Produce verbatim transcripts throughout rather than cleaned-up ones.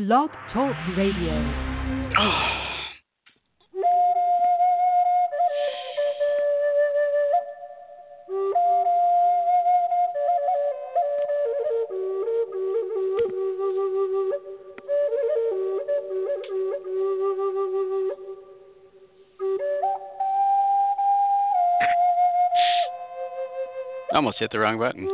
Blog Talk Radio. Almost hit the wrong button.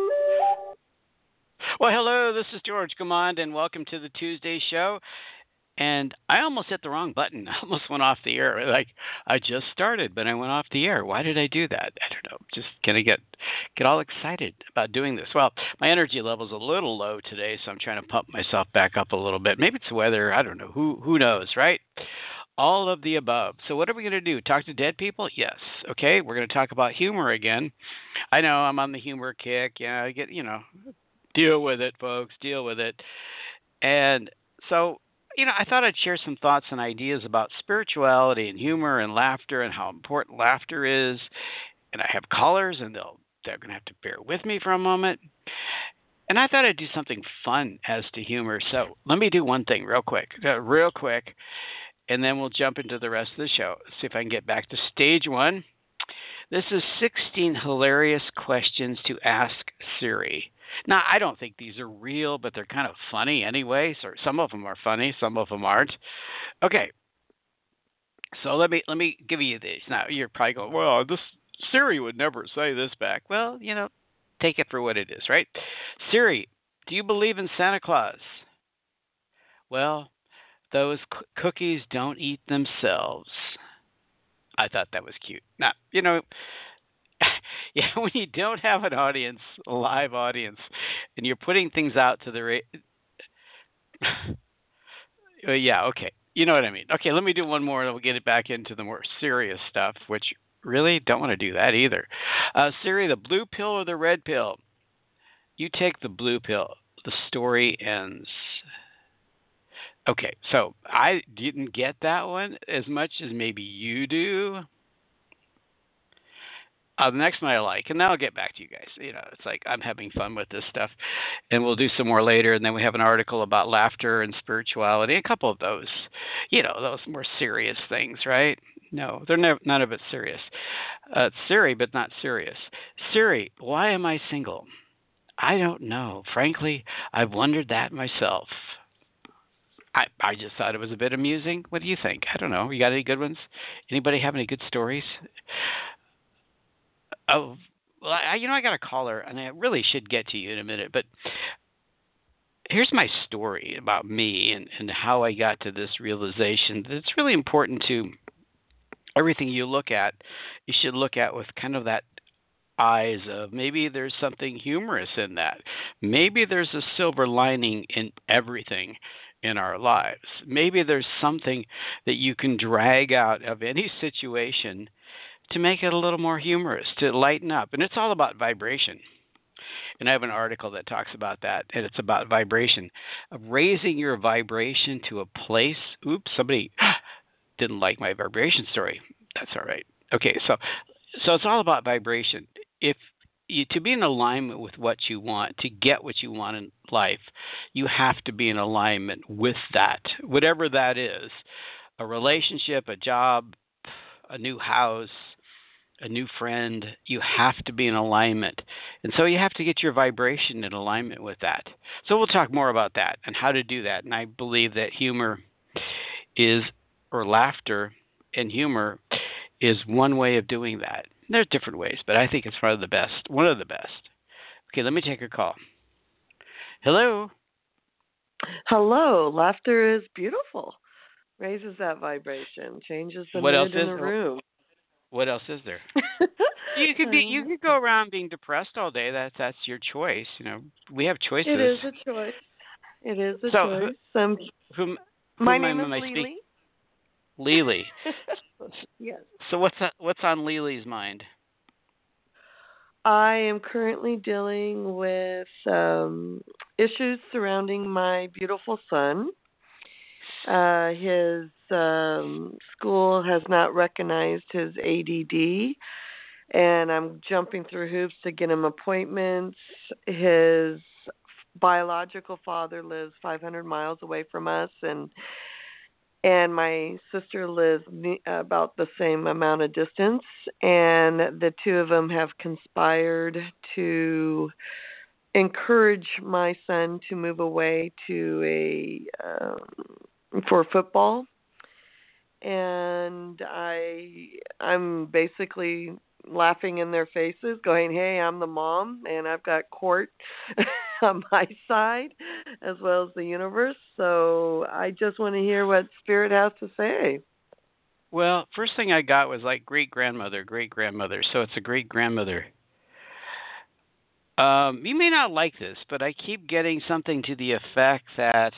Well, hello, this is George Command, and welcome to the Tuesday show. And I almost hit the wrong button. I almost went off the air. Like, I just started, but I went off the air. Why did I do that? I don't know. Just kind of get get all excited about doing this. Well, my energy level's a little low today, so I'm trying to pump myself back up a little bit. Maybe it's the weather. I don't know. Who who knows, right? All of the above. So what are we going to do? Talk to dead people? Yes. Okay. We're going to talk about humor again. I know I'm on the humor kick. Yeah, I get, you know, deal with it, folks. Deal with it. And so, you know, I thought I'd share some thoughts and ideas about spirituality and humor and laughter and how important laughter is. And I have callers, and they'll they're going to have to bear with me for a moment. And I thought I'd do something fun as to humor. So let me do one thing real quick, uh, real quick. And then we'll jump into the rest of the show. See if I can get back to stage one. This is sixteen hilarious questions to ask Siri. Now, I don't think these are real, but they're kind of funny anyway. So some of them are funny, some of them aren't. Okay. So let me let me give you these. Now, you're probably going, well, this Siri would never say this back. Well, you know, take it for what it is, right? Siri, do you believe in Santa Claus? Well, those c- cookies don't eat themselves. I thought that was cute. Now, you know, yeah, when you don't have an audience, a live audience, and you're putting things out to the ra- uh, yeah, okay. You know what I mean. Okay, let me do one more, and we'll get it back into the more serious stuff, which really don't want to do that either. Uh, Siri, the blue pill or the red pill? You take the blue pill. The story ends. Okay, so I didn't get that one as much as maybe you do. Uh, the next one I like, and then I'll get back to you guys. You know, it's like I'm having fun with this stuff, and we'll do some more later. And then we have an article about laughter and spirituality, a couple of those, you know, those more serious things, right? No, they're never, none of it serious. Uh, it's Siri, but not serious. Siri, why am I single? I don't know. Frankly, I've wondered that myself. I, I just thought it was a bit amusing. What do you think? I don't know. You got any good ones? Anybody have any good stories? Oh, well, I, you know, I got a caller, and I really should get to you in a minute. But here's my story about me and, and how I got to this realization that it's really important to everything you look at, you should look at with kind of that eyes of maybe there's something humorous in that. Maybe there's a silver lining in everything in our lives. Maybe there's something that you can drag out of any situation to make it a little more humorous, to lighten up. And it's all about vibration. And I have an article that talks about that, and it's about vibration, of raising your vibration to a place. Oops, somebody didn't like my vibration story. That's all right. Okay, so so it's all about vibration. If you, to be in alignment with what you want, to get what you want in life, you have to be in alignment with that, whatever that is, a relationship, a job, a new house, a new friend. You have to be in alignment. And so you have to get your vibration in alignment with that. So we'll talk more about that and how to do that. And I believe that humor is, or laughter and humor is one way of doing that. There's different ways, but I think it's one of the best. One of the best. Okay, let me take a call. Hello. Hello. Laughter is beautiful. Raises that vibration, changes the What else mood in is the room. What else is there? You could be. You could go around being depressed all day. That's that's your choice. You know, we have choices. It is a choice. It is a so, choice. Um, who, who my am name I, is am I Lily. speak- Lily. Yes. So what's on, what's on Lily's mind? I am currently dealing with um, issues surrounding my beautiful son. Uh, his um, school has not recognized his A D D, and I'm jumping through hoops to get him appointments. His biological father lives five hundred miles away from us, and and my sister lives ne- about the same amount of distance, and the two of them have conspired to encourage my son to move away to a um, for football. And I I'm basically laughing in their faces, going, "Hey, I'm the mom, and I've got court on my side, as well as the universe. So I just want to hear what Spirit has to say." Well, first thing I got was like great grandmother, great grandmother. So it's a great grandmother. Um, you may not like this, but I keep getting something to the effect that,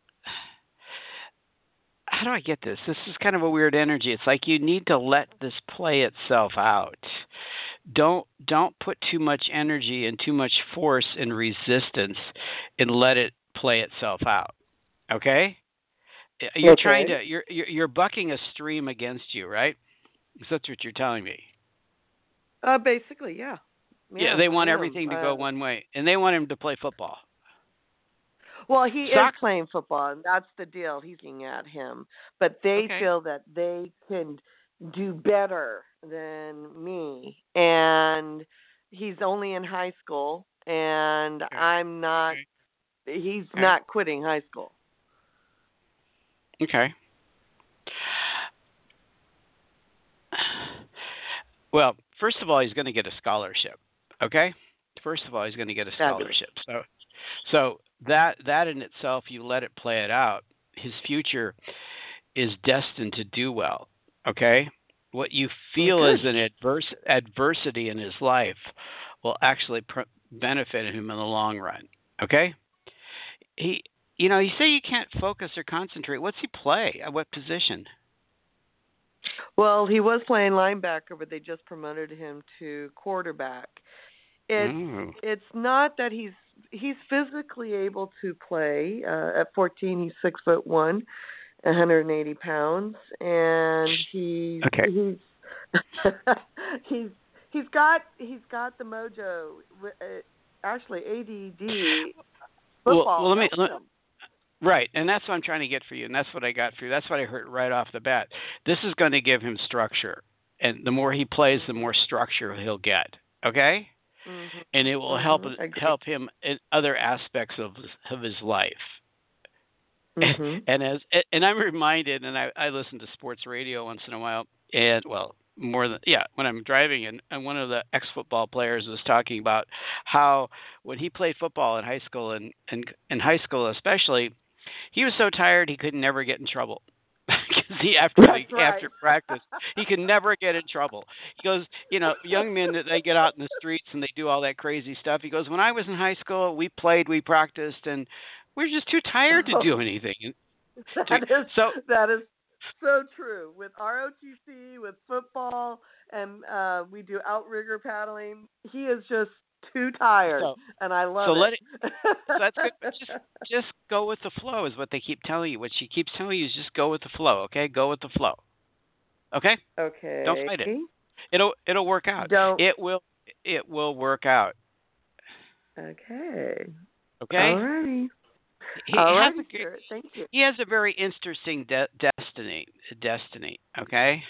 how do I get this? This is kind of a weird energy. It's like you need to let this play itself out. Don't don't put too much energy and too much force and resistance, and let it play itself out. Okay? You're Okay. trying to you're you're you're bucking a stream against you, right? That's what you're telling me. Uh, basically, yeah. Yeah, they want I am. everything to Uh, go one way, and they want him to play football. Well, he Soc- is playing football, and that's the deal. He's looking at him, but they Okay. feel that they can do better than me, and he's only in high school, and Okay. I'm not. Okay. He's Okay. not quitting high school. Okay. Well, first of all, he's going to get a scholarship. Okay. First of all, he's going to get a scholarship. So, so that that in itself, you let it play it out. His future is destined to do well. Okay. What you feel Good. is an adverse adversity in his life will actually pr- benefit him in the long run. Okay. He, you know, you say you can't focus or concentrate. What's he play? At what position? Well, he was playing linebacker, but they just promoted him to quarterback. It's Mm. it's not that he's he's physically able to play. Uh, at fourteen, he's six foot one, one hundred eighty pounds, and he's Okay. he's he's he's got he's got the mojo. Uh, actually, A D D football. Well, well let me. Let, him. Right, and that's what I'm trying to get for you, and that's what I got for you. That's what I heard right off the bat. This is going to give him structure, and the more he plays, the more structure he'll get. Okay, mm-hmm. and it will mm-hmm. help help him in other aspects of of his life. Mm-hmm. And, and as and I'm reminded, and I, I listen to sports radio once in a while, and well, more than yeah, when I'm driving, and, and one of the ex-football players was talking about how when he played football in high school, and in, in high school especially, he was so tired he could never get in trouble. Because he after That's the, right. after practice, he could never get in trouble. He goes, you know, young men that they get out in the streets and they do all that crazy stuff. He goes, when I was in high school, we played, we practiced, and we were just too tired to do anything. That is so that is so true. With R O T C, with football, and uh, we do outrigger paddling. He is just too tired, so, and I love so it. Let it so that's good. But just just go with the flow is what they keep telling you. What she keeps telling you is just go with the flow. Okay, go with the flow. Okay. Okay. Don't fight it. It'll it'll work out. Don't. It will it will work out. Okay. Okay. Alrighty. He Alrighty, has a, Spirit. Thank you. He has a very interesting de- destiny. Destiny. Okay.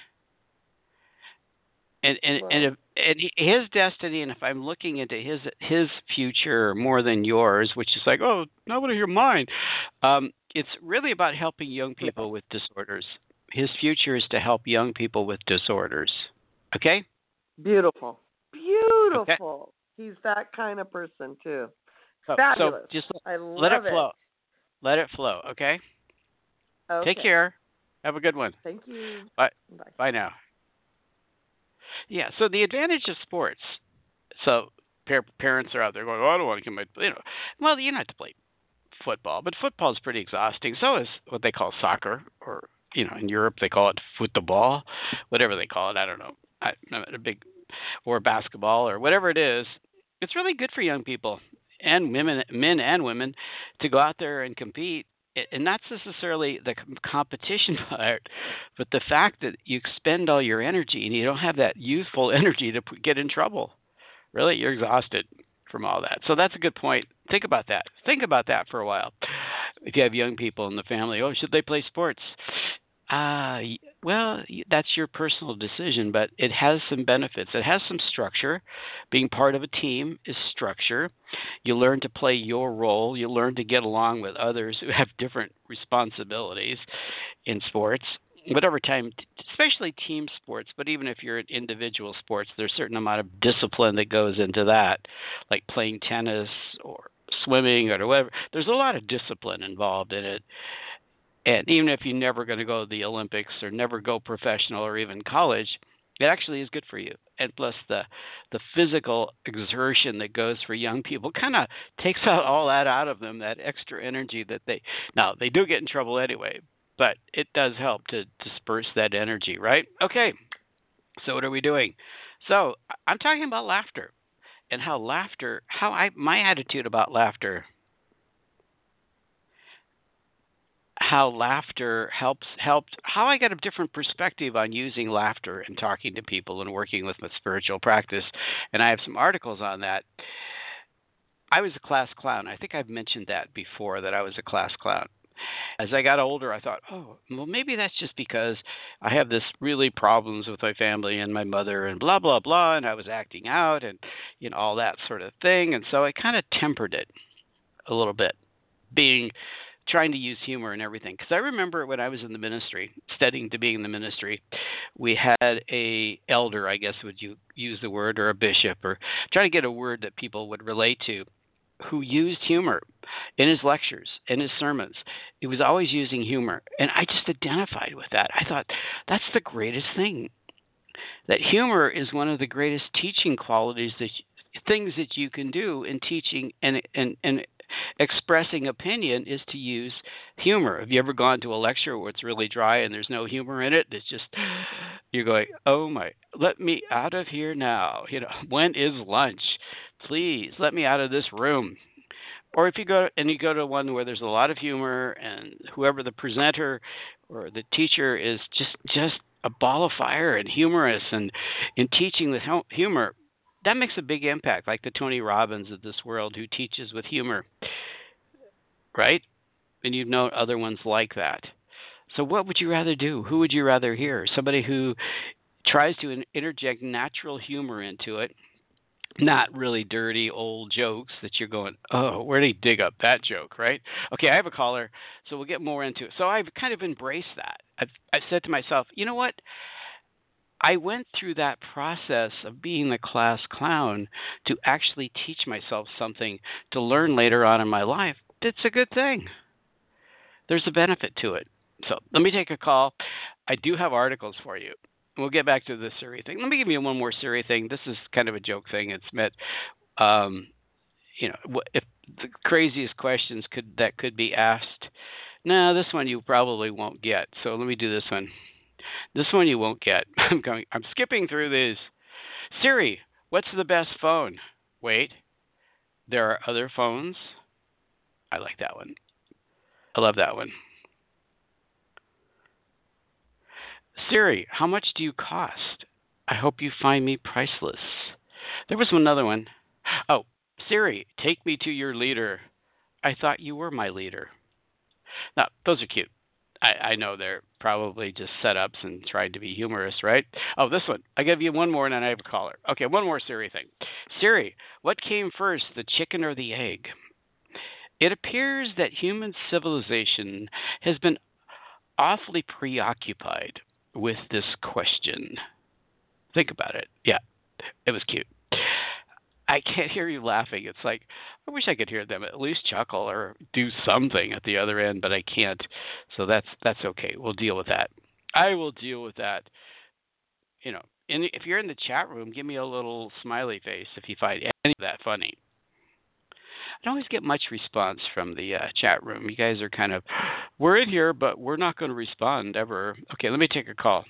And and Well, and, if, and his destiny, and if I'm looking into his his future more than yours, which is like, oh, nobody hear mine. Um, it's really about helping young people with disorders. His future is to help young people with disorders. Okay. Beautiful. Beautiful. Okay. He's that kind of person too. So, Fabulous. So just I let love it flow. Let it flow. Okay. Okay. Take care. Have a good one. Thank you. Bye. Bye. Bye now. Yeah. So the advantage of sports. So par- parents are out there going, "Oh, I don't want to come." You know, well, you don't have to play football, but football is pretty exhausting. So is what they call soccer, or you know, in Europe they call it football, whatever they call it. I don't know. I, I'm not a big or basketball or whatever it is. It's really good for young people and women, men and women, to go out there and compete. And not necessarily the competition part, but the fact that you expend all your energy and you don't have that youthful energy to get in trouble. Really, you're exhausted from all that. So that's a good point Think about that. Think about that for a while. If you have young people in the family, oh, should they play sports? Uh, well, that's your personal decision, but it has some benefits. It has some structure. Being part of a team is structure. You learn to play your role. You learn to get along with others who have different responsibilities in sports. Whatever time, especially team sports, but even if you're in individual sports, there's a certain amount of discipline that goes into that, like playing tennis or swimming or whatever. There's a lot of discipline involved in it. And even if you're never going to go to the Olympics or never go professional or even college, it actually is good for you. And plus the the physical exertion that goes for young people kind of takes out all that out of them, that extra energy that they, now they do get in trouble anyway, but it does help to disperse that energy, right? Okay, so what are we doing? So I'm talking about laughter and how laughter, how I, my attitude about laughter, how laughter helps, helped, how I got a different perspective on using laughter and talking to people and working with my spiritual practice. And I have some articles on that. I was a class clown. I think I've mentioned that before, that I was a class clown. As I got older, I thought, oh, well, maybe that's just because I have this really problems with my family and my mother and blah, blah, blah, and I was acting out and, you know, all that sort of thing. And so I kind of tempered it a little bit, being trying to use humor and everything. Because I remember when I was in the ministry, studying to be in the ministry, we had a elder, I guess would you use the word, or a bishop, or try to get a word that people would relate to, who used humor in his lectures, in his sermons. He was always using humor. And I just identified with that. I thought, that's the greatest thing. That humor is one of the greatest teaching qualities, that things that you can do in teaching and and and expressing opinion, is to use humor. Have you ever gone to a lecture where it's really dry and there's no humor in it? It's just, you're going, oh my, let me out of here now. You know, when is lunch? Please let me out of this room. Or if you go and you go to one where there's a lot of humor and whoever the presenter or the teacher is just just a ball of fire and humorous and in teaching with humor, that makes a big impact, like the Tony Robbins of this world who teaches with humor, right? And you've known other ones like that. So what would you rather do? Who would you rather hear? Somebody who tries to interject natural humor into it, not really dirty old jokes that you're going, oh, where did he dig up that joke, right? Okay, I have a caller, so we'll get more into it. So I've kind of embraced that. I've, I've said to myself, you know what? I went through that process of being the class clown to actually teach myself something to learn later on in my life. It's a good thing. There's a benefit to it. So let me take a call. I do have articles for you. We'll get back to the Siri thing. Let me give you one more Siri thing. This is kind of a joke thing. It's meant, um, you know, if the craziest questions could that could be asked. No, this one you probably won't get. So let me do this one. This one you won't get. I'm going. I'm skipping through these. Siri, what's the best phone? Wait, there are other phones. I like that one. I love that one. Siri, how much do you cost? I hope you find me priceless. There was another one. Oh, Siri, take me to your leader. I thought you were my leader. Now, those are cute. I, I know they're probably just setups and tried to be humorous, right? Oh, this one. I give you one more and then I have a caller. Okay, one more Siri thing. Siri, what came first, the chicken or the egg? It appears that human civilization has been awfully preoccupied with this question. Think about it. Yeah, it was cute. I can't hear you laughing. It's like, I wish I could hear them at least chuckle or do something at the other end, but I can't. So that's that's okay. We'll deal with that. I will deal with that. You know, in the, if you're in the chat room, give me a little smiley face if you find any of that funny. I don't always get much response from the uh, chat room. You guys are kind of, we're in here, but we're not going to respond ever. Okay, let me take a call.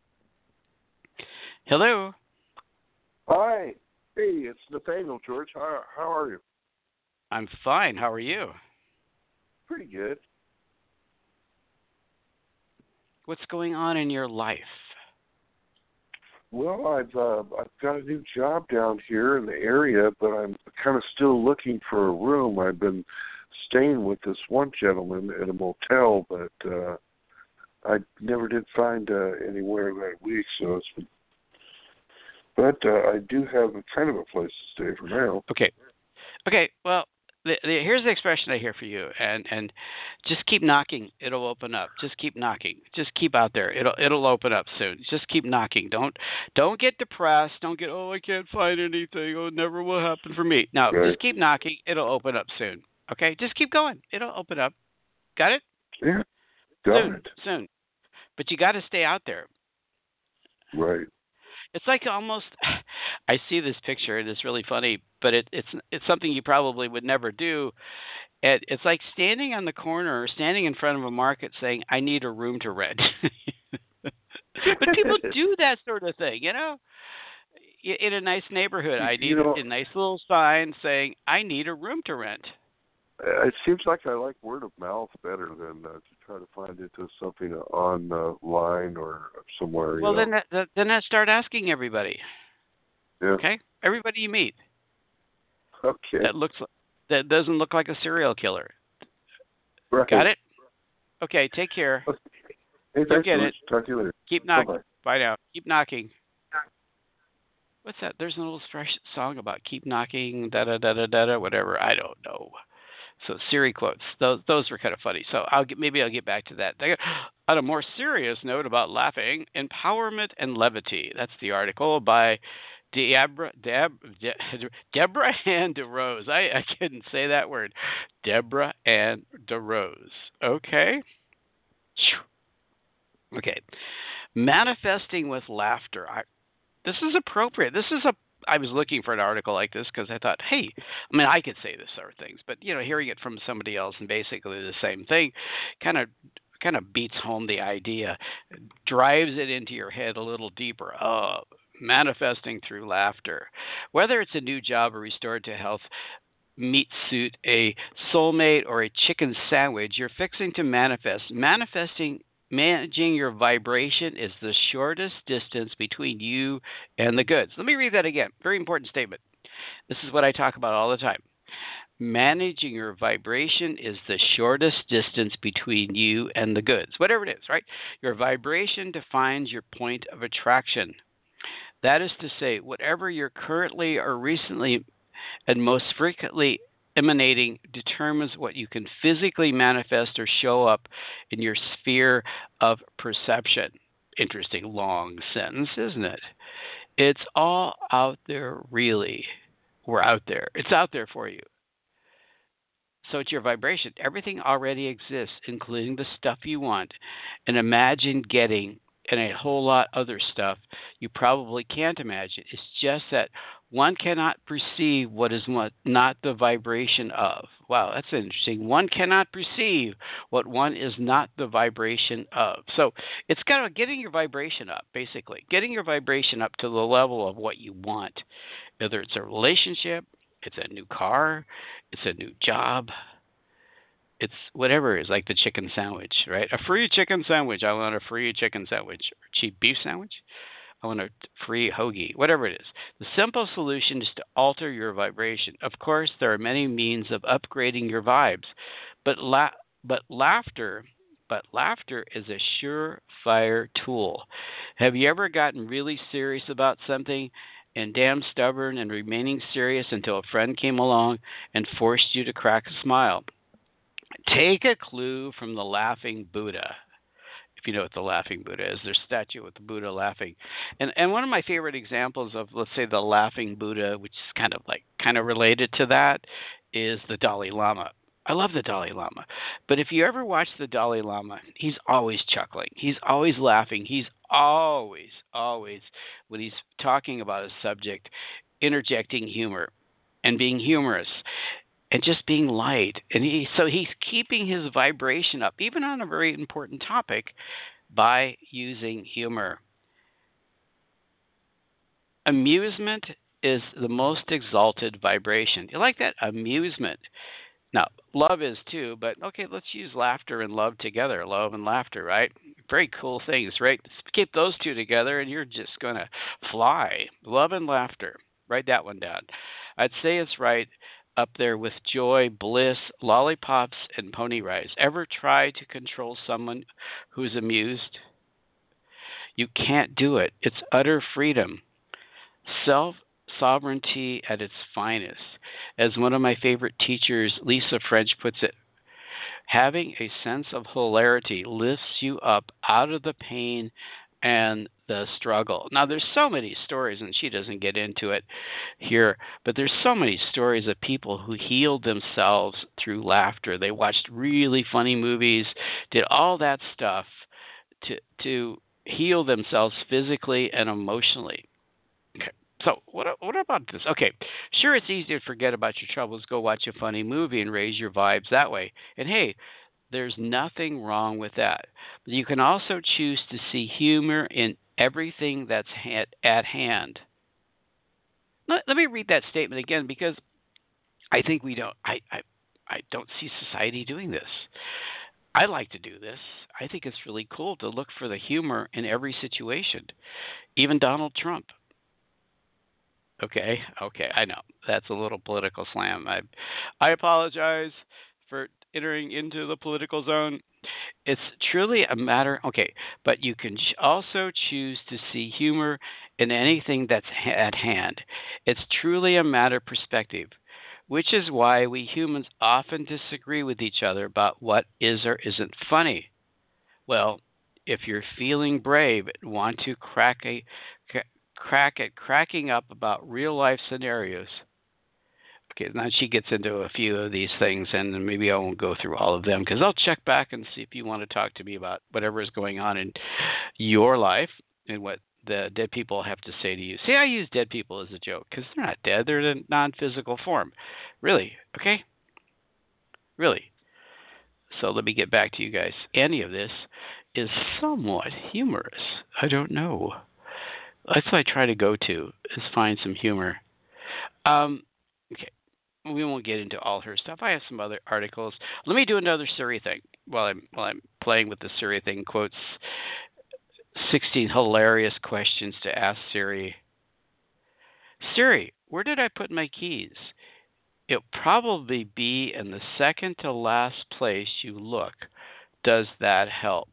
Hello. Hi. Hey, it's Nathaniel, George. How, how are you? I'm fine. How are you? Pretty good. What's going on in your life? Well, I've uh, I've got a new job down here in the area, but I'm kind of still looking for a room. I've been staying with this one gentleman at a motel, but uh, I never did find uh, anywhere that week. So it's been, but uh, I do have a kind of a place to stay for now. Okay. Okay. Well, the, the, here's the expression I hear for you, and, and just keep knocking. It'll open up. Just keep knocking. Just keep out there. It'll it'll open up soon. Just keep knocking. Don't don't get depressed. Don't get oh I can't find anything. Oh it never will happen for me. No, Right. just keep knocking. It'll open up soon. Okay, just keep going. It'll open up. Got it? Yeah, got soon, it. Soon. But you got to stay out there. Right. It's like almost. I see this picture and it's really funny, but it, it's it's something you probably would never do. It, it's like standing on the corner or standing in front of a market saying, "I need a room to rent." But people do that sort of thing, you know. In a nice neighborhood, I need You know, a nice little sign saying, "I need a room to rent." it seems like I like word of mouth better than uh, to try to find it to something online or somewhere. You Well, know. then that, that, then I start asking everybody. Yeah. Okay, everybody you meet Okay. that looks that doesn't look like a serial killer. Right. Got it? Okay, take care. Hey, thanks, get George. it. Talk to you later. Keep knocking. Bye-bye. Bye now. Keep knocking. What's that? There's an old fresh song about keep knocking, da da da da da da, whatever. I don't know. So Siri quotes. Those those were kind of funny. So I'll get maybe I'll get back to that. On a more serious note about laughing, empowerment and levity. That's the article by Deborah Deb, De, Deborah Ann DeRose. I, I couldn't say that word. Deborah Ann DeRose. Okay. Okay. Manifesting with laughter. I, this is appropriate. This is a I was looking for an article like this because I thought, hey, I mean, I could say this sort of things, but you know, hearing it from somebody else and basically the same thing, kind of, kind of beats home the idea, drives it into your head a little deeper. Oh, manifesting through laughter, whether it's a new job or restored to health, meat suit, a soulmate, or a chicken sandwich, you're fixing to manifest. Manifesting. Managing your vibration is the shortest distance between you and the goods. Let me read that again. Very important statement. This is what I talk about all the time. Managing your vibration is the shortest distance between you and the goods, whatever it is, right? Your vibration defines your point of attraction. That is to say, whatever you're currently or recently and most frequently emanating determines what you can physically manifest or show up in your sphere of perception. Interesting long sentence, isn't it? It's all out there, really. We're out there. It's out there for you. So it's your vibration. Everything already exists, including the stuff you want. And imagine getting and a whole lot other stuff you probably can't imagine. It's just that one cannot perceive what is not the vibration of. Wow, that's interesting. One cannot perceive what one is not the vibration of. So it's kind of getting your vibration up, basically. Getting your vibration up to the level of what you want. Whether it's a relationship, it's a new car, it's a new job, it's whatever it is, like the chicken sandwich, right? A free chicken sandwich. I want a free chicken sandwich. Or cheap beef sandwich. I want a free hoagie, whatever it is. The simple solution is to alter your vibration. Of course, there are many means of upgrading your vibes, but la- but laughter, but laughter is a surefire tool. Have you ever gotten really serious about something and damn stubborn and remaining serious until a friend came along and forced you to crack a smile? Take a clue from the laughing Buddha. If you know what the laughing Buddha is, there's a statue with the Buddha laughing. And and one of my favorite examples of, let's say, the laughing Buddha, which is kind of like kind of related to that, is the Dalai Lama. I love the Dalai Lama. But if you ever watch the Dalai Lama, he's always chuckling. He's always laughing. He's always, always, when he's talking about a subject, interjecting humor and being humorous. And just being light. And he, so he's keeping his vibration up, even on a very important topic, by using humor. Amusement is the most exalted vibration. You like that? Amusement. Now, love is too, but okay, let's use laughter and love together. Love and laughter, right? very cool things, right? Keep those two together, and you're just going to fly. Love and laughter. Write that one down. I'd say it's right up there with joy, bliss, lollipops, and pony rides. Ever try to control someone who's amused? You can't do it. It's utter freedom. Self sovereignty at its finest. As one of my favorite teachers, Lisa French, puts it, having a sense of hilarity lifts you up out of the pain and the struggle. Now, there's so many stories, and she doesn't get into it here, but there's so many stories of people who healed themselves through laughter. They watched really funny movies, did all that stuff to to heal themselves physically and emotionally. Okay. So what what about this? Okay, sure, it's easy to forget about your troubles. Go watch a funny movie and raise your vibes that way. And hey, there's nothing wrong with that. But you can also choose to see humor in everything that's at hand. Let, let me read that statement again, because I think we don't. I, I I don't see society doing this. I like to do this. I think it's really cool to look for the humor in every situation, even Donald Trump. Okay, okay, I know that's a little political slam. I, I apologize for entering into the political zone. It's truly a matter. Okay, but you can also choose to see humor in anything that's at hand. It's truly a matter of perspective, which is why we humans often disagree with each other about what is or isn't funny. Well, if you're feeling brave and want to crack a crack at cracking up about real life scenarios. Okay, now she gets into a few of these things, and maybe I won't go through all of them, because I'll check back and see if you want to talk to me about whatever is going on in your life and what the dead people have to say to you. See, I use dead people as a joke because they're not dead. They're in non-physical form. Really, okay? Really. So let me get back to you guys. Any of this is somewhat humorous. I don't know. That's what I try to go to, is find some humor. Um, okay, we won't get into all her stuff. I have some other articles. Let me do another Siri thing while I'm while I'm playing with the Siri thing. Quotes sixteen hilarious questions to ask Siri. Siri, where did I put my keys? It'll probably be in the second to last place you look. Does that help?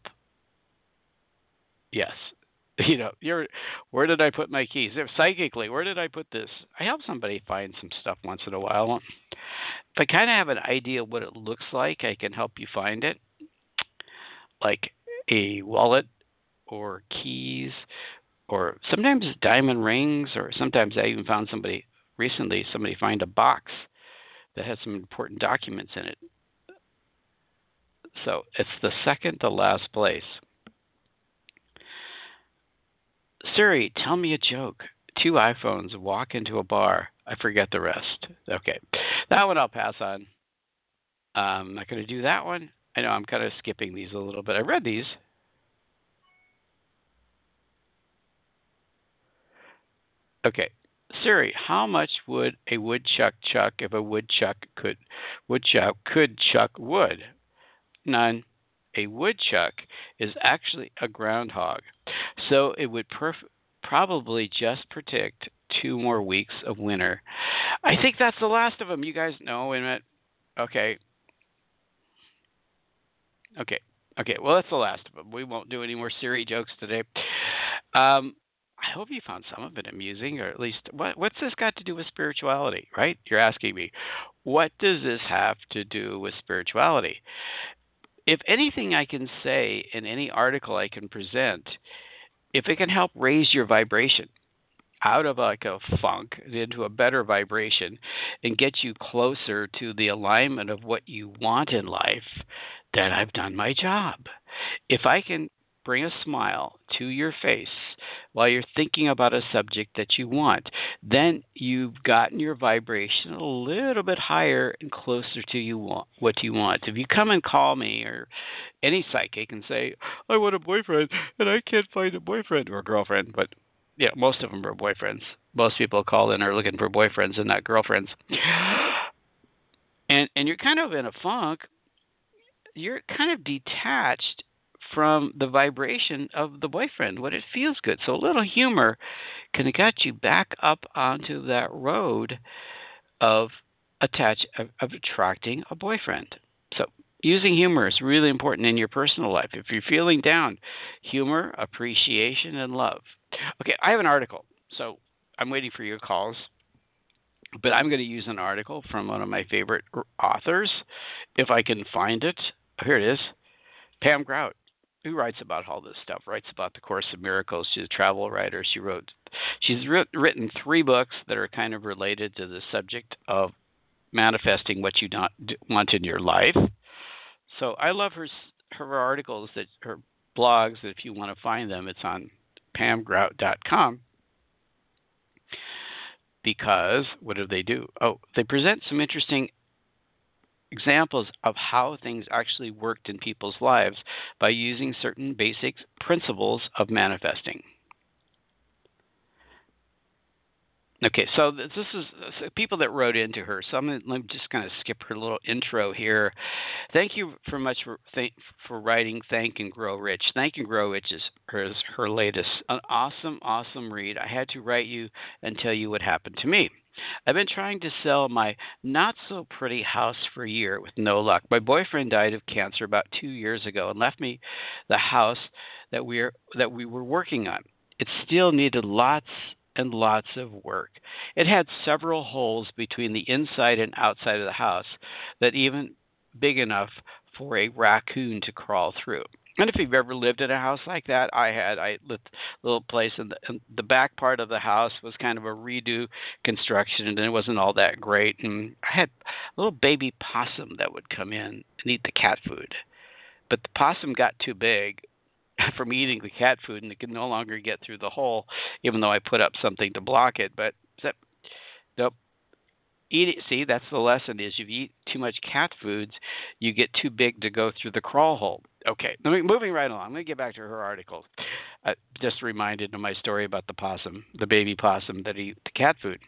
Yes. You know, you're, where did I put my keys? Psychically, where did I put this? I help somebody find some stuff once in a while. If I kind of have an idea what it looks like, I can help you find it. Like a wallet or keys, or sometimes diamond rings, or sometimes I even found somebody recently, somebody find a box that has some important documents in it. So it's the second to last place. Siri, tell me a joke. Two iPhones walk into a bar. I forget the rest. Okay. That one I'll pass on. I'm not going to do that one. I know I'm kind of skipping these a little bit. I read these. Okay. Siri, how much would a woodchuck chuck if a woodchuck could woodchuck could chuck wood? None. A woodchuck is actually a groundhog, so it would perf- probably just predict two more weeks of winter. I think that's the last of them. You guys know, wait a minute. Okay. Okay. Okay. Well, that's the last of them. We won't do any more Siri jokes today. Um, I hope you found some of it amusing, or at least, what, what's this got to do with spirituality, right? You're asking me, what does this have to do with spirituality? If anything I can say in any article I can present, if it can help raise your vibration out of like a funk into a better vibration and get you closer to the alignment of what you want in life, then I've done my job. If I can bring a smile to your face while you're thinking about a subject that you want, then you've gotten your vibration a little bit higher and closer to you want, what you want. If you come and call me or any psychic and say, I want a boyfriend and I can't find a boyfriend or a girlfriend, but yeah, most of them are boyfriends. Most people call in are looking for boyfriends and not girlfriends. And and you're kind of in a funk. You're kind of detached from the vibration of the boyfriend when it feels good. So a little humor can get you back up onto that road of attach of, of attracting a boyfriend. So using humor is really important in your personal life. If you're feeling down, humor, appreciation, and love. Okay, I have an article, so I'm waiting for your calls. But I'm going to use an article from one of my favorite authors, if I can find it. Here it is. Pam Grout, who writes about all this stuff, writes about the Course of Miracles. She's a travel writer. She wrote, she's writ, written three books that are kind of related to the subject of manifesting what you not, want in your life. So I love her her articles, that her blogs. That if you want to find them, it's on pam grout dot com. Because what do they do? Oh, they present some interesting examples of how things actually worked in people's lives by using certain basic principles of manifesting. Okay, so this is so people that wrote into her. So I'm going to just kind of skip her little intro here. Thank you for much for thank, for writing Thank and Grow Rich. Thank and Grow Rich is her, is her latest. An awesome, awesome read. I had to write you and tell you what happened to me. I've been trying to sell my not-so-pretty house for a year with no luck. My boyfriend died of cancer about two years ago and left me the house that we are that we were working on. It still needed lots and lots of work. It had several holes between the inside and outside of the house that even big enough for a raccoon to crawl through. And if you've ever lived in a house like that, I had. I lived a little place, and the, and the back part of the house was kind of a redo construction, and it wasn't all that great. And I had a little baby possum that would come in and eat the cat food. But the possum got too big from eating the cat food, and it could no longer get through the hole, even though I put up something to block it. But nope. Eat it. See, that's the lesson: is if you eat too much cat foods, you get too big to go through the crawl hole. Okay, moving right along. I'm going to get back to her article. Uh, just reminded of my story about the possum, the baby possum that ate the cat food.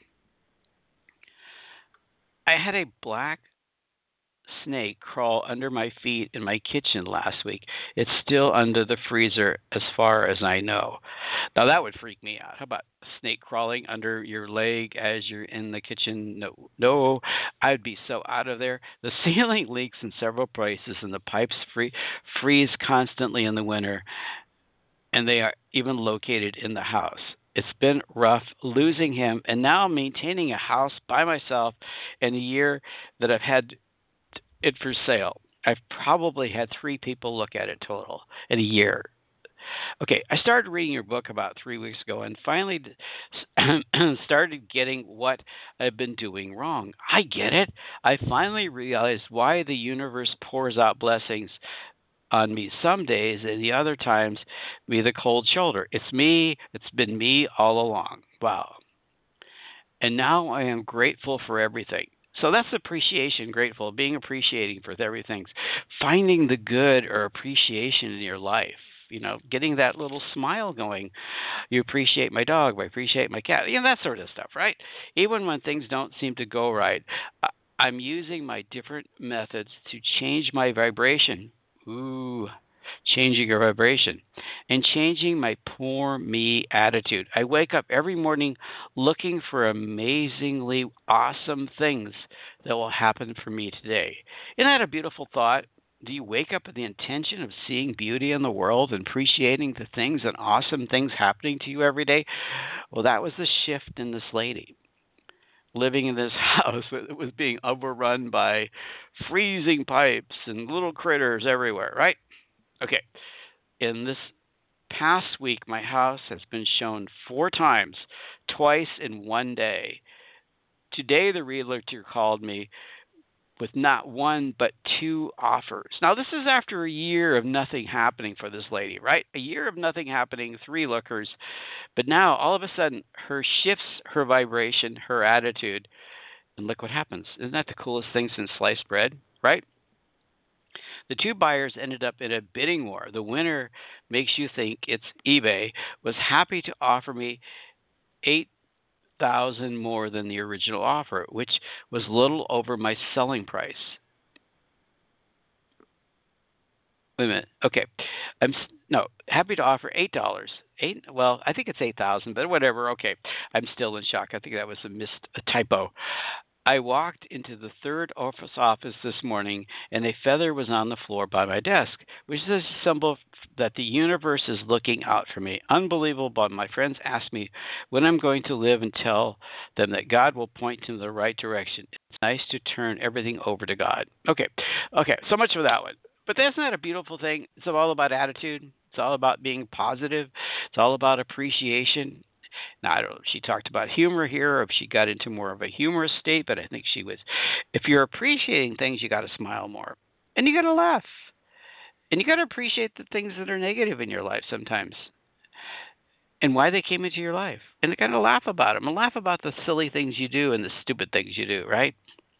I had a black snake crawl under my feet in my kitchen last week. It's still under the freezer as far as I know. Now that would freak me out. How about a snake crawling under your leg as you're in the kitchen? No, no, I'd be so out of there. The ceiling leaks in several places and the pipes free, freeze constantly in the winter, and they are even located in the house. It's been rough losing him and now maintaining a house by myself in a year that I've had it for sale. I've probably had three people look at it total in a year. Okay, I started reading your book about three weeks ago and finally started getting what I've been doing wrong. I get it. I finally realized why the universe pours out blessings on me some days and the other times be the cold shoulder. It's me. It's been me all along. Wow. And now I am grateful for everything. So that's appreciation, grateful, being appreciating for everything, finding the good or appreciation in your life, you know, getting that little smile going. You appreciate my dog, I appreciate my cat, you know, that sort of stuff, right? Even when things don't seem to go right, I'm using my different methods to change my vibration. Ooh, changing your vibration and changing my poor me attitude. I wake up every morning looking for amazingly awesome things that will happen for me today. Isn't that a beautiful thought? Do you wake up with the intention of seeing beauty in the world and appreciating the things and awesome things happening to you every day? Well, that was the shift in this lady. Living in this house that was being overrun by freezing pipes and little critters everywhere, right? Okay, in this past week, my house has been shown four times, twice in one day. Today, the realtor called me with not one but two offers. Now, this is after a year of nothing happening for this lady, right? A year of nothing happening, three lookers. But now, all of a sudden, her shifts her vibration, her attitude, and look what happens. Isn't that the coolest thing since sliced bread, right? The two buyers ended up in a bidding war. The winner, makes you think it's eBay, was happy to offer me eight thousand dollars more than the original offer, which was little over my selling price. Wait a minute. Okay. I'm s- no happy to offer eight dollars. Eight. Well, I think it's eight thousand, but whatever. Okay. I'm still in shock. I think that was a missed a typo. I walked into the third office office this morning, and a feather was on the floor by my desk, which is a symbol that the universe is looking out for me. Unbelievable, but my friends ask me when I'm going to live and tell them that God will point to the right direction. It's nice to turn everything over to God. Okay, okay, so much for that one. But that's not a beautiful thing. It's all about attitude. It's all about being positive. It's all about appreciation. Now, I don't know if she talked about humor here or if she got into more of a humorous state, but I think she was. If you're appreciating things, you got to smile more. And you got to laugh. And you got to appreciate the things that are negative in your life sometimes and why they came into your life. And you got to laugh about them and laugh about the silly things you do and the stupid things you do, right?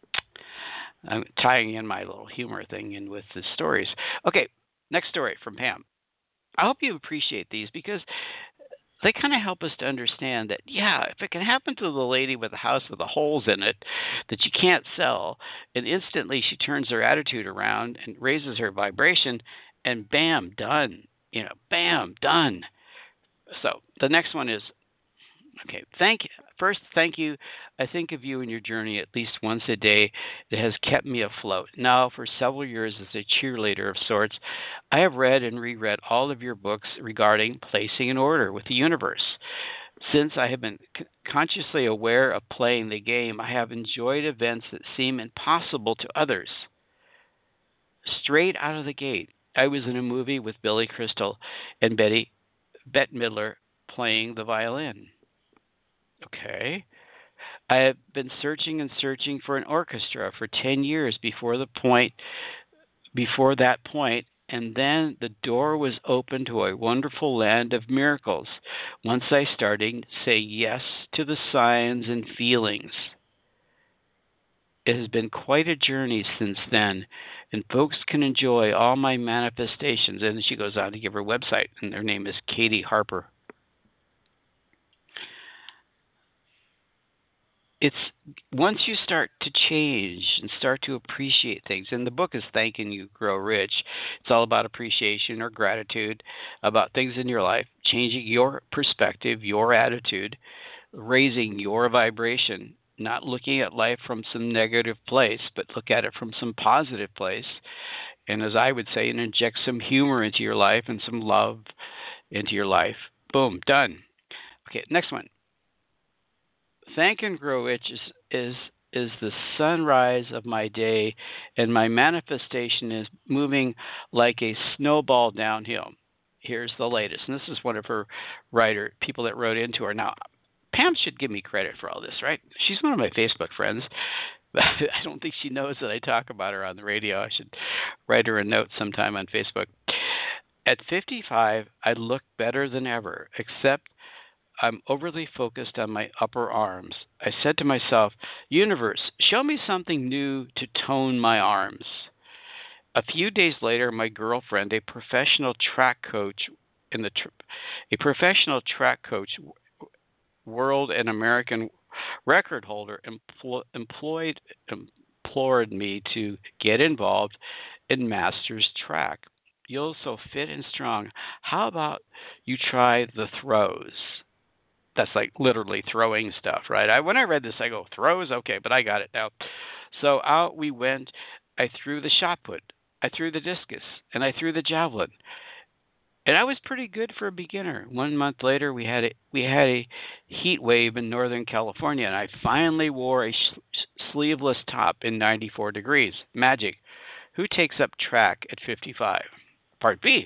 I'm tying in my little humor thing in with the stories. Okay, next story from Pam. I hope you appreciate these because they kind of help us to understand that, yeah, if it can happen to the lady with the house with the holes in it that you can't sell, and instantly she turns her attitude around and raises her vibration, and bam, done. You know, bam, done. So the next one is, okay, thank you. First, thank you. I think of you and your journey at least once a day that has kept me afloat. Now, for several years as a cheerleader of sorts, I have read and reread all of your books regarding placing an order with the universe. Since I have been c- consciously aware of playing the game, I have enjoyed events that seem impossible to others. Straight out of the gate, I was in a movie with Billy Crystal and Betty Bette Midler playing the violin. Okay. I have been searching and searching for an orchestra for ten years before the point before that point, and then the door was open to a wonderful land of miracles once I started to say yes to the signs and feelings. It has been quite a journey since then, and folks can enjoy all my manifestations. And she goes on to give her website, and her name is Katie Harper. It's once you start to change and start to appreciate things, and the book is Thanking You Grow Rich. It's all about appreciation or gratitude about things in your life, changing your perspective, your attitude, raising your vibration, not looking at life from some negative place, but look at it from some positive place. And as I would say, and inject some humor into your life and some love into your life. Boom, done. Okay, next one. Thank and Grow Rich is, is is the sunrise of my day, and my manifestation is moving like a snowball downhill. Here's the latest, and this is one of her writer people that wrote into her. Now, Pam should give me credit for all this, right? She's one of my Facebook friends. But I don't think she knows that I talk about her on the radio. I should write her a note sometime on Facebook. At fifty-five, I look better than ever, except I'm overly focused on my upper arms. I said to myself, universe, show me something new to tone my arms. A few days later, my girlfriend, a professional track coach in the tr- a professional track coach, world and American record holder, empl- employed implored me to get involved in Masters Track. You're so fit and strong. How about you try the throws? That's like literally throwing stuff, right? I, when I read this, I go, throws? Okay, but I got it now. So out we went. I threw the shot put. I threw the discus, and I threw the javelin. And I was pretty good for a beginner. One month later, we had a, we had a heat wave in Northern California, and I finally wore a sh- sleeveless top in ninety-four degrees. Magic. Who takes up track at fifty-five? Part B.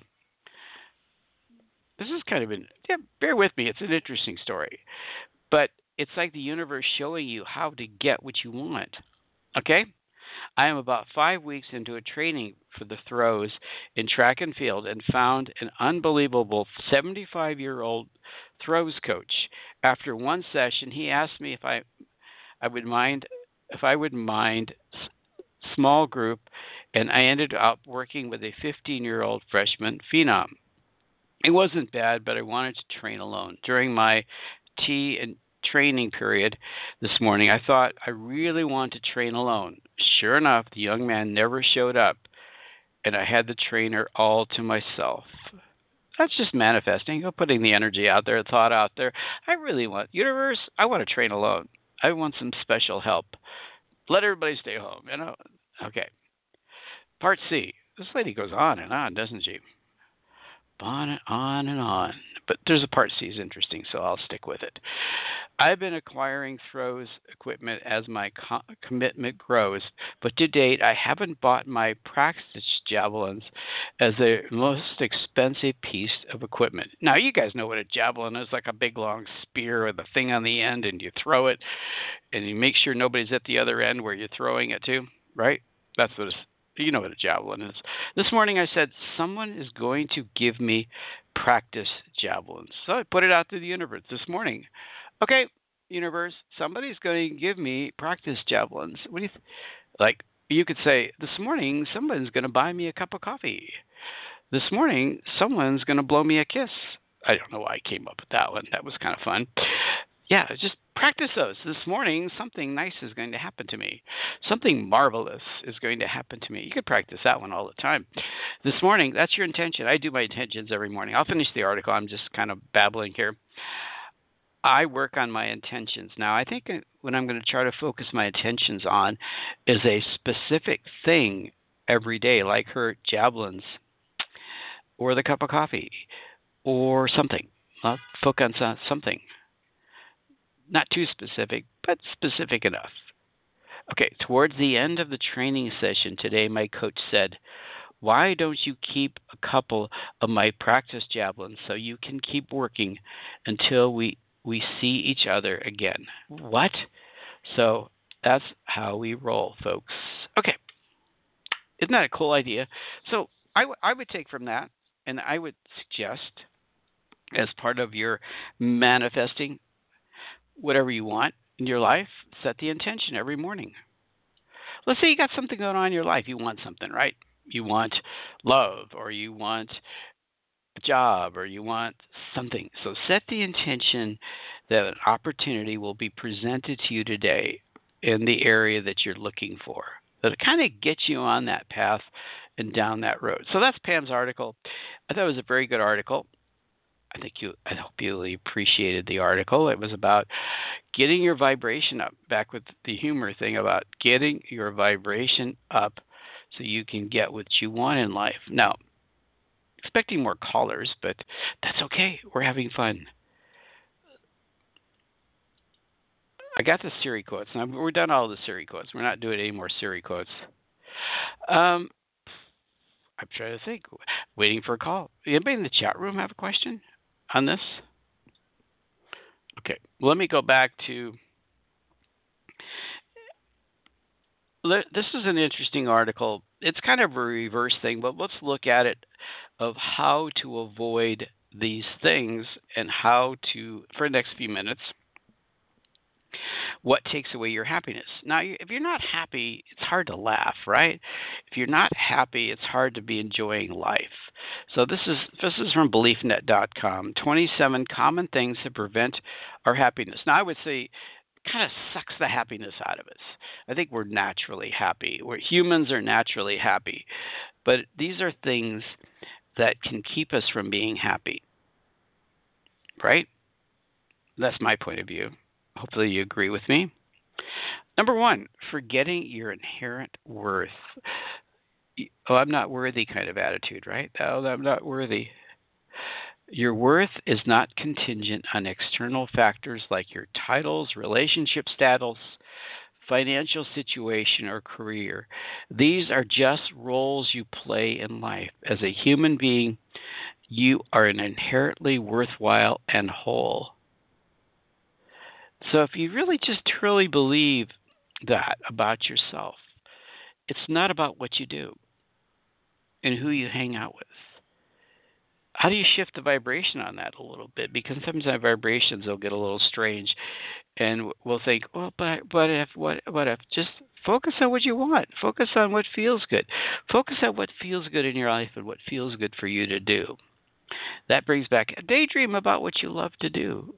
This is kind of an, yeah, bear with me, it's an interesting story. But it's like the universe showing you how to get what you want. Okay? I am about five weeks into a training for the throws in track and field and found an unbelievable seventy-five-year-old throws coach. After one session, he asked me if I I would mind if I would mind s- small group, and I ended up working with a fifteen-year-old freshman phenom. It wasn't bad, but I wanted to train alone. During my tea and training period this morning, I thought I really want to train alone. Sure enough, the young man never showed up. and I had the trainer all to myself. That's just manifesting, putting the energy out there, thought out there. I really want, universe, I want to train alone. I want some special help. Let everybody stay home, you know? Okay. Part C. This lady goes on and on, doesn't she? On and on and on. But there's a part C is interesting, so I'll stick with it. I've been acquiring throws equipment as my co- commitment grows, but to date, I haven't bought my practice javelins as the most expensive piece of equipment. Now, you guys know what a javelin is, like a big long spear with a thing on the end, and you throw it, and you make sure nobody's at the other end where you're throwing it to, right? That's what it's, you know what a javelin is. This morning I said, someone is going to give me practice javelins. So I put it out to the universe this morning. Okay, universe, somebody's going to give me practice javelins. What do you th- like? You could say, this morning someone's going to buy me a cup of coffee. This morning someone's going to blow me a kiss. I don't know why I came up with that one. That was kind of fun. Yeah, just practice those. This morning, something nice is going to happen to me. Something marvelous is going to happen to me. You could practice that one all the time. This morning, that's your intention. I do my intentions every morning. I'll finish the article. I'm just kind of babbling here. I work on my intentions. Now, I think what I'm going to try to focus my attentions on is a specific thing every day, like her javelins or the cup of coffee or something. I'll focus on something. Not too specific, but specific enough. Okay, towards the end of the training session today, my coach said, why don't you keep a couple of my practice javelins so you can keep working until we, we see each other again? What? So that's how we roll, folks. Okay. Isn't that a cool idea? So I, w- I would take from that, and I would suggest, as part of your manifesting whatever you want in your life, set the intention every morning. Let's say you got something going on in your life. You want something, right? You want love, or you want a job, or you want something. So set the intention that an opportunity will be presented to you today in the area that you're looking for. That it kind of gets you on that path and down that road. So that's Pam's article. I thought it was a very good article. I think you, I hope you appreciated the article. It was about getting your vibration up, back with the humor thing about getting your vibration up so you can get what you want in life. Now, expecting more callers, but that's okay. We're having fun. I got the Siri quotes. Now, we're done all the Siri quotes. We're not doing any more Siri quotes. Um, I'm trying to think. Waiting for a call. Anybody in the chat room have a question on this? Okay, let me go back to, this is an interesting article. It's kind of a reverse thing, but let's look at it of how to avoid these things and how to, for the next few minutes, what takes away your happiness. Now, if you're not happy, it's hard to laugh, right? If you're not happy, it's hard to be enjoying life. So this is this is from belief net dot com, twenty-seven common things that prevent our happiness. Now, I would say kind of sucks the happiness out of us. I think we're naturally happy. We're humans are naturally happy. But these are things that can keep us from being happy, right? That's my point of view. Hopefully you agree with me. Number one, forgetting your inherent worth. Oh, I'm not worthy kind of attitude, right? Oh, I'm not worthy. Your worth is not contingent on external factors like your titles, relationship status, financial situation, or career. These are just roles you play in life. As a human being, you are an inherently worthwhile and whole. So if you really just truly believe that about yourself, it's not about what you do and who you hang out with. How do you shift the vibration on that a little bit? Because sometimes our vibrations will get a little strange, and we'll think, well, but but if what what if? Just focus on what you want. Focus on what feels good. Focus on what feels good in your life and what feels good for you to do. That brings back a daydream about what you love to do.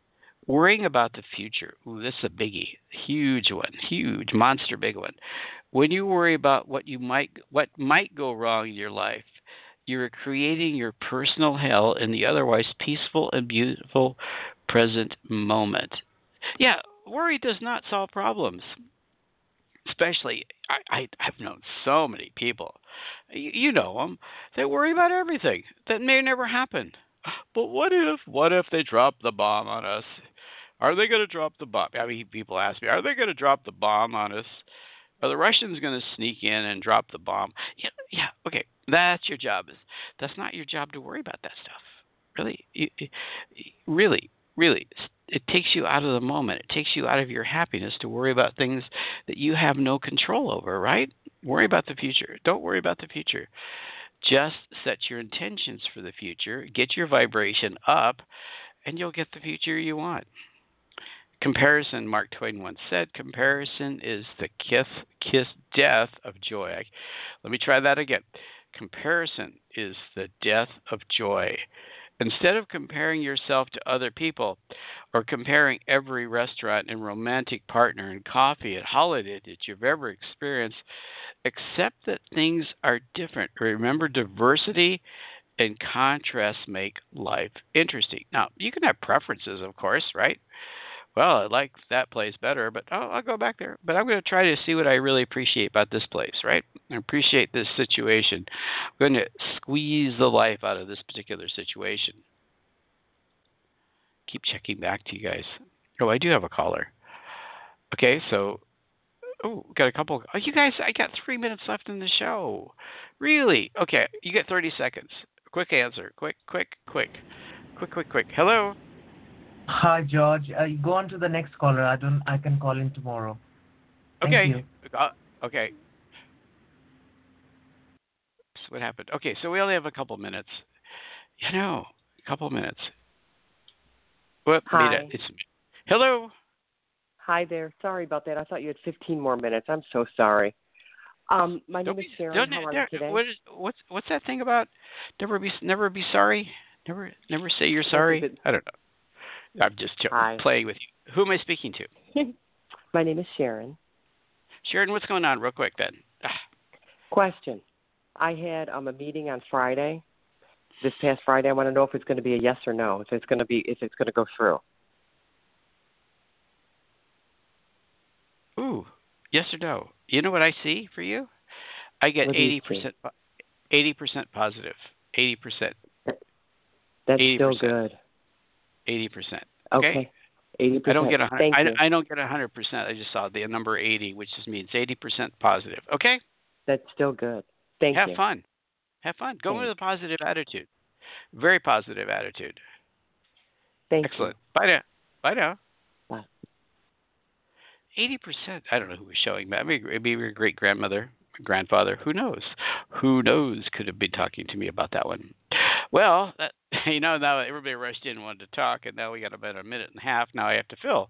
Worrying about the future. Ooh, this is a biggie. Huge one. Huge, monster big one. When you worry about what you might what might go wrong in your life, you're creating your personal hell in the otherwise peaceful and beautiful present moment. Yeah, worry does not solve problems. Especially, I, I, I've known so many people, you, you know them, that worry about everything that may never happen. But what if, what if they drop the bomb on us? Are they going to drop the bomb? I mean, people ask me, are they going to drop the bomb on us? Are the Russians going to sneak in and drop the bomb? Yeah, yeah, okay, that's your job. Is That's not your job to worry about that stuff. Really, you, you- really, really, it takes you out of the moment. It takes you out of your happiness to worry about things that you have no control over, right? Worry about the future. Don't worry about the future. Just set your intentions for the future, get your vibration up, and you'll get the future you want. Comparison, Mark Twain once said, comparison is the kiss, kiss death of joy. Let me try that again. Comparison is the death of joy. Instead of comparing yourself to other people or comparing every restaurant and romantic partner and coffee and holiday that you've ever experienced, accept that things are different. Remember, diversity and contrast make life interesting. Now, you can have preferences, of course, right? Well, I like that place better, but oh, I'll go back there. But I'm going to try to see what I really appreciate about this place, right? I appreciate this situation. I'm going to squeeze the life out of this particular situation. Keep checking back to you guys. Oh, I do have a caller. Okay, so, oh, got a couple. Oh, you guys, I got three minutes left in the show. Really? Okay, you get thirty seconds. Quick answer. Quick, quick, quick. Quick, quick, quick. Hello? Hi, George. Uh, you go on to the next caller. I don't. I can call in tomorrow. Thank Okay. you. Uh, okay. So what happened? Okay, so we only have a couple minutes. You know, a couple minutes. Whoop, Hi. Mita, it's me. Hello. Hi there. Sorry about that. I thought you had fifteen more minutes. I'm so sorry. Um, my Don't name is be, Sharon. don't, How are there, you today? what is, what's what's that thing about? Never be never be sorry. Never never say you're sorry. It- I don't know. I'm just ch- Hi. playing with you. Who am I speaking to? My name is Sharon. Sharon, what's going on, real quick then? Ah, Question. I had um, a meeting on Friday. This past Friday, I want to know if it's going to be a yes or no. If it's going to be, if it's going to go through. ooh, yes or no? You know what I see for you? I get What do you eighty percent, see? eighty percent positive, eighty percent, That's eighty still percent. good. eighty percent. Okay. Okay. Eighty percent. I don't get a hundred. Thank I, you. I don't get a hundred percent. I just saw the number eighty, which just means eighty percent positive. Okay. That's still good. Thank Have you. fun. Have fun. Go Thanks. with a positive attitude. Very positive attitude. Thank Excellent. Bye now. Bye now. Bye. Eighty percent. I don't know who was showing that. Maybe, maybe your great grandmother, grandfather. Who knows? Who knows? Could have been talking to me about that one. Well, that, you know, now everybody rushed in and wanted to talk, and now we got about a minute and a half. Now I have to fill.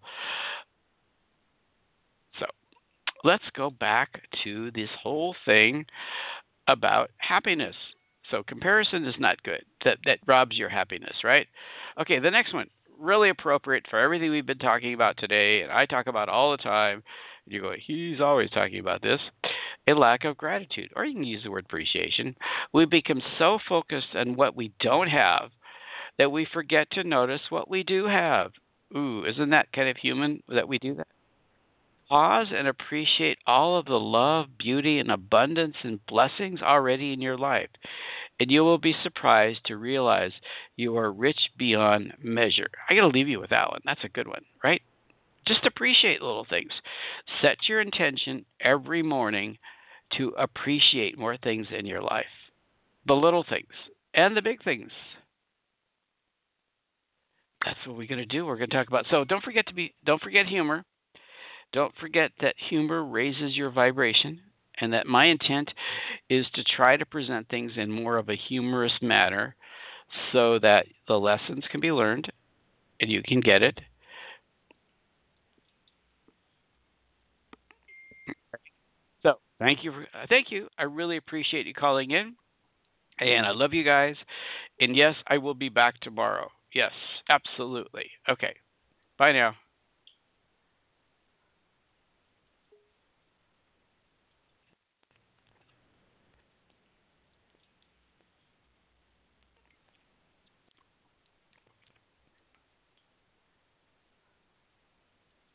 So let's go back to this whole thing about happiness. So comparison is not good. That that robs your happiness, right? Okay, the next one, really appropriate for everything we've been talking about today, and I talk about all the time. You go, he's always talking about this. A lack of gratitude, or you can use the word appreciation. We become so focused on what we don't have that we forget to notice what we do have. Ooh, isn't that kind of human that we do that? Pause and appreciate all of the love, beauty, and abundance and blessings already in your life. And you will be surprised to realize you are rich beyond measure. I got to leave you with that one. That's a good one, right? Just appreciate little things. Set your intention every morning to appreciate more things in your life. The little things and the big things. That's what we're going to do. We're going to talk about. So don't forget to be, don't forget humor. Don't forget that humor raises your vibration, and that my intent is to try to present things in more of a humorous manner so that the lessons can be learned and you can get it. So thank you. For, thank you. I really appreciate you calling in, and I love you guys. And yes, I will be back tomorrow. Yes, absolutely. Okay. Bye now.